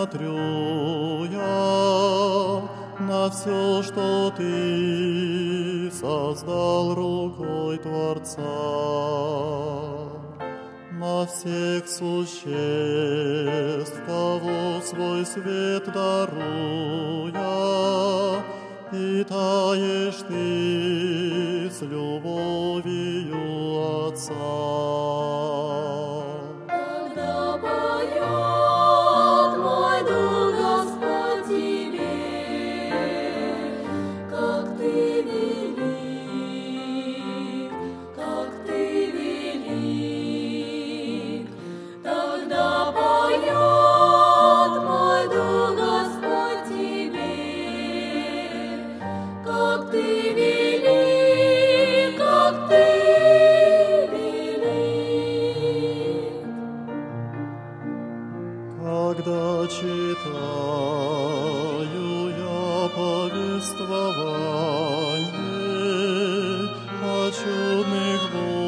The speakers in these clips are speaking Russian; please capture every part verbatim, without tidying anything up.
смотрю я на все, что Ты создал рукой Творца, на всех существ, кого свой свет даруя, питаешь Ты с любовью Отца. Когда читаю я повествование о чудных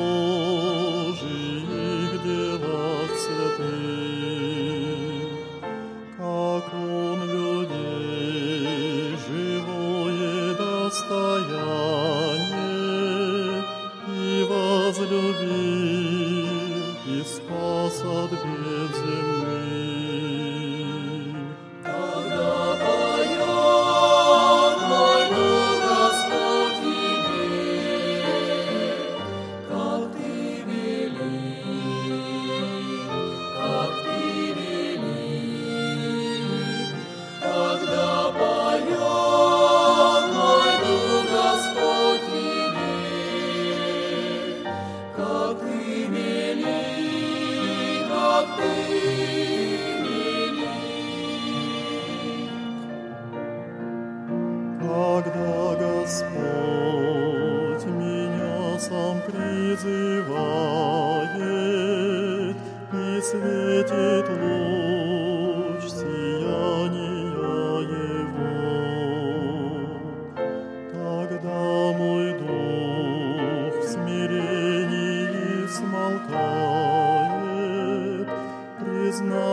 Божиих делах святых, как Он людей живое достояние и возлюбил, и спас от бед земных. Когда Господь меня сам призывает и светит луч сияния Его, тогда мой дух в смирении смолкает, признает